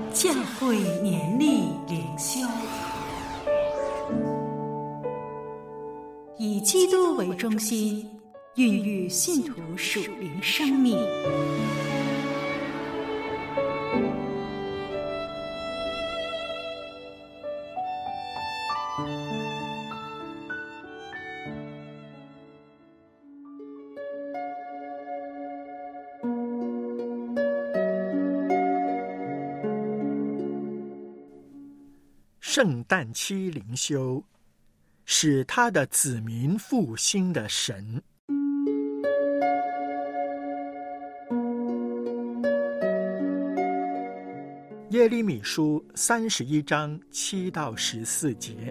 教会年历灵修，以基督为中心，孕育信徒属灵生命。 圣诞期灵修，使他的子民复兴的神。耶利米书31章7到14节。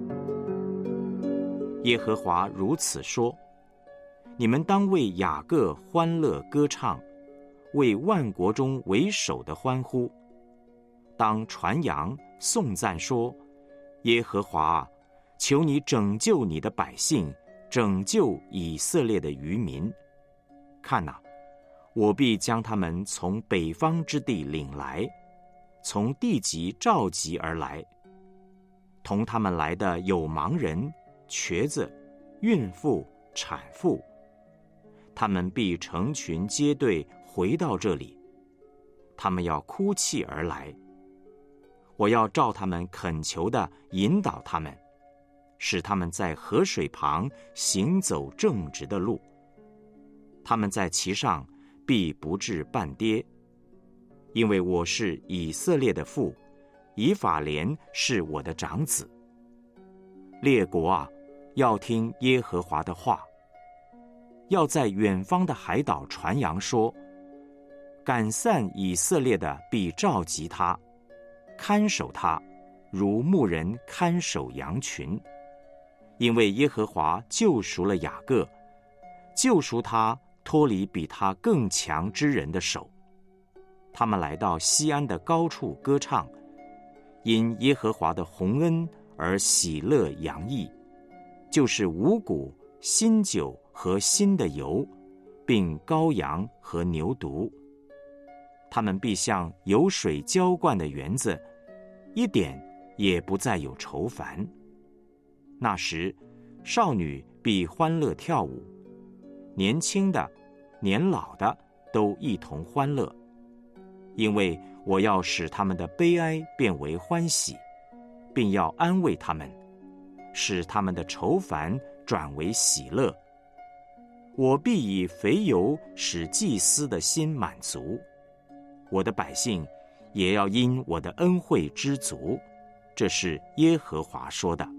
耶和华如此说：你们当为雅各欢乐歌唱，为万国中为首的欢呼。当传扬颂赞说：耶和华啊，求你拯救你的百姓，拯救以色列的余民。看哪，我必将他们从北方之地领来，从地极召集而来。同他们来的有盲人、瘸子、孕妇、产妇，他们必成群结队回到这里，他们要哭泣而来。我要照他们恳求的引导他们，使他们在河水旁行走正直的路。他们在其上必不致半跌，因为我是以色列的父，以法莲是我的长子。列国啊，要听耶和华的话，要在远方的海岛传扬说：赶散以色列的必召集他，看守他，如牧人看守羊群。因为耶和华救赎了雅各，救赎他脱离比他更强之人的手。他们来到西安的高处歌唱，因耶和华的宏恩而喜乐洋溢，就是五谷、新酒和新的油，并羔羊和牛犊。他们必像有水浇灌的园子，一点也不再有愁烦。那时，少女必欢乐跳舞，年轻的、年老的都一同欢乐，因为我要使他们的悲哀变为欢喜，并要安慰他们，使他们的愁烦转为喜乐。我必以肥油使祭司的心满足，我的百姓也要因我的恩惠知足。这是耶和华说的。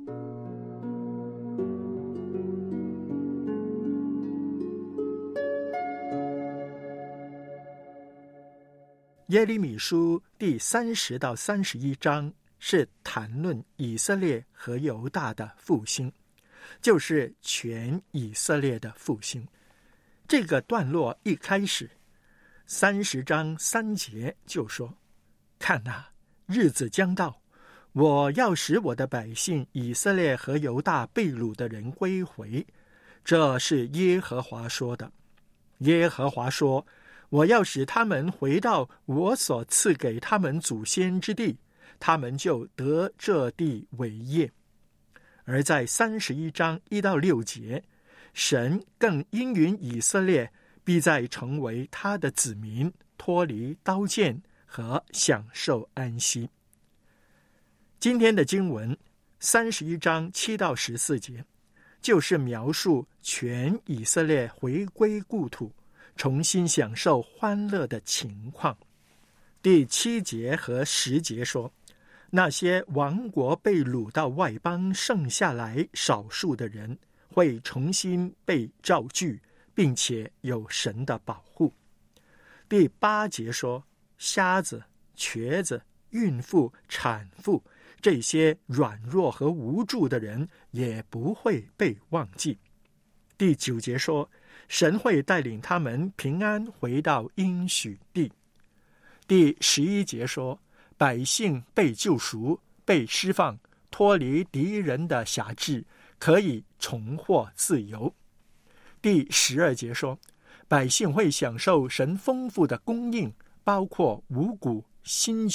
耶利米书第30到31章是谈论以色列和犹大的复兴，就是全以色列的复兴。这个段落一开始30章3节就说：看哪，日子将到，我要使我的百姓以色列和犹大被掳的人归回。这是耶和华说的。耶和华说：我要使他们回到我所赐给他们祖先之地，他们就得这地为业。而在31章1到6节，神更应允以色列必再成为他的子民，脱离刀剑和享受安息。今天的经文31章7到14节，就是描述全以色列回归故土，重新享受欢乐的情况。第7节和10节说，那些亡国被掳到外邦剩下来少数的人，会重新被召聚，并且有神的保护。第8节说，瞎子、瘸子、孕妇、产妇，这些软弱和无助的人也不会被忘记。第9节说，神会带领他们平安回到应许地。第11节说，百姓被救赎，被释放，脱离敌人的辖制，可以重获自由。第12节说，百姓会享受神丰富的供应，包括五谷、新酒、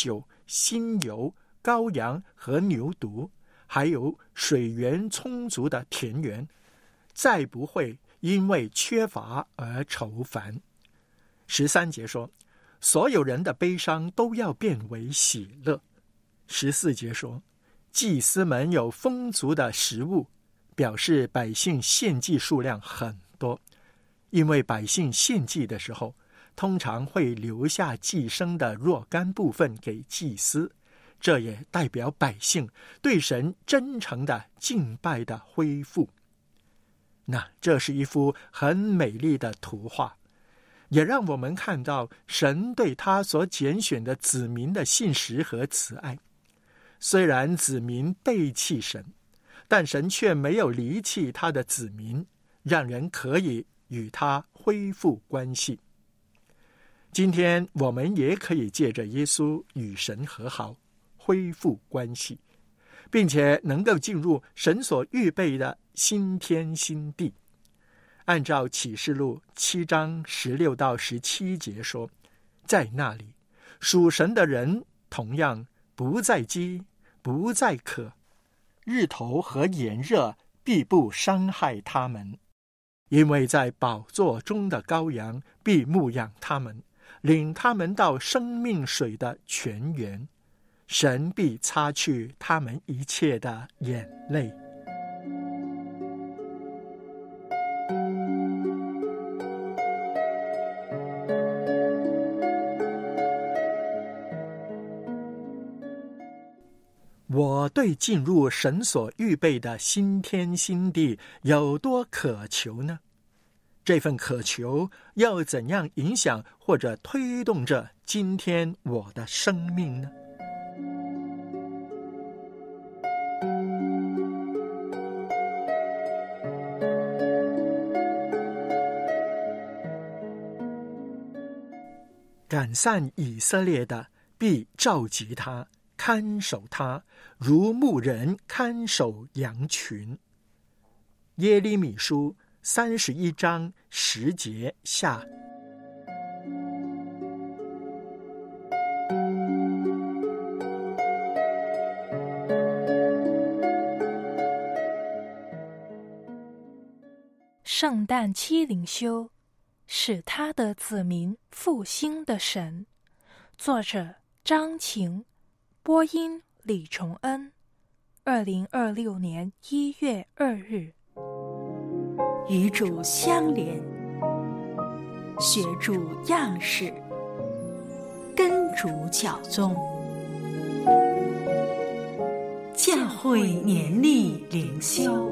新油、羔羊和牛犊，还有水源充足的田园，再不会因为缺乏而愁烦。13节说，所有人的悲伤都要变为喜乐。14节说，祭司们有丰足的食物，表示百姓献祭数量很多，因为百姓献祭的时候，通常会留下祭牲的若干部分给祭司，这也代表百姓对神真诚的敬拜的恢复。那这是一幅很美丽的图画，也让我们看到神对他所拣选的子民的信实和慈爱。虽然子民背弃神，但神却没有离弃他的子民，让人可以与他恢复关系。今天我们也可以借着耶稣与神和好，恢复关系，并且能够进入神所预备的新天新地。按照启示录7章16到17节说，在那里属神的人同样不再饥，不再渴，日头和炎热必不伤害他们，因为在宝座中的羔羊必牧养他们，领他们到生命水的泉源，神必擦去他们一切的眼泪。我对进入神所预备的新天新地有多渴求呢？这份渴求要怎样影响或者推动着今天我的生命呢？赶散以色列的，必召集他，看守他，如牧人看守羊群。耶利米书31章10节下。 圣诞期灵修，使他的子民复兴的神。作者张晴，播音李崇恩。2026年1月2日。 与主相连，学主样式，跟主脚踪。教会年历灵修。